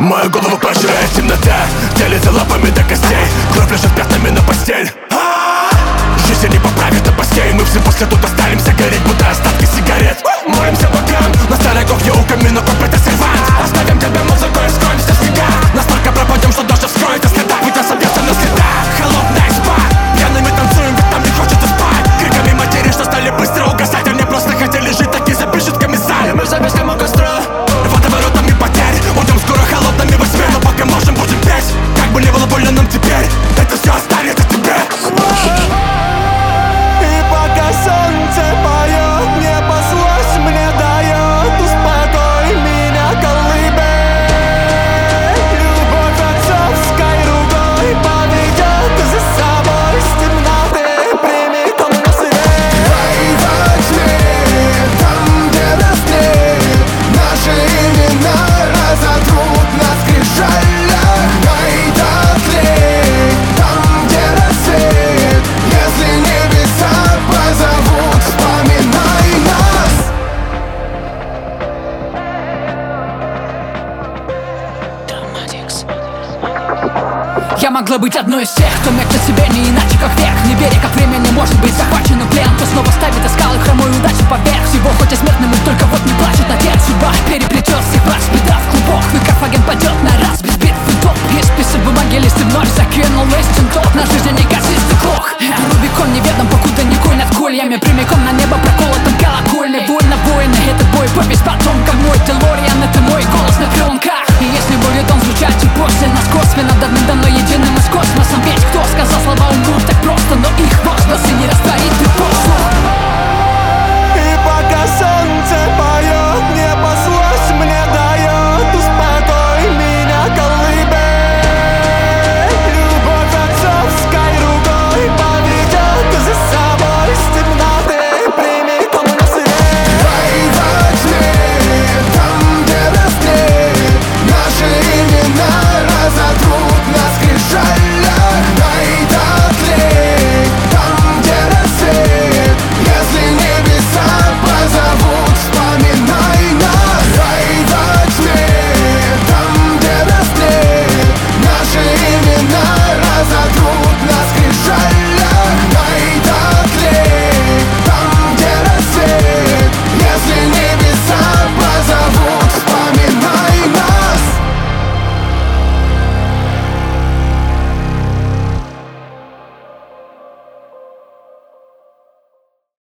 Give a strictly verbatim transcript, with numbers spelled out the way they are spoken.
Мою голову пожирает темнота, делится лапами до костей, кровь лежит пятнами на постель. Жизнь не поправит опастей, мы все после тут останемся гореть, будто остатки сигарет. Молимся богам, на старой кухне у камина копит сервант. Оставим тебя музыкой и скроемся в снегах. Настолько пропадем, что даже вскроет следа, ведь нас объятся на следа. Холодная изба, пьяными танцуем, ведь там не хочется спать. Криками матери, что стали быстро угасать, они просто хотели жить, так и запишет комиссар. Мы зависли у костра, водоворотами потерь, уйдем скоро холодными во тьме, но пока можем будем петь. Как бы не было больно нам теперь, это все останется тебе. Солнце поет, небо злость мне дает, успокой меня, колыбель. Любовь отцовской рукой поведет за собой с темноты, прямиком на свет. Рай во тьме, там где рассвет, наши имена разотрут на скрижалях. Рай дотлеет, там где рассвет, если небеса позовут, вспоминай нас. Я могла быть одной из тех, кто мягче себе не иначе как век. Не веря, как время не может быть захвачено плен, кто снова ставит скалы хромую удачу поверх всего. Хоть и смертным, только вот не плачет отец. Судьба переплетет всех брат, беда в клубок.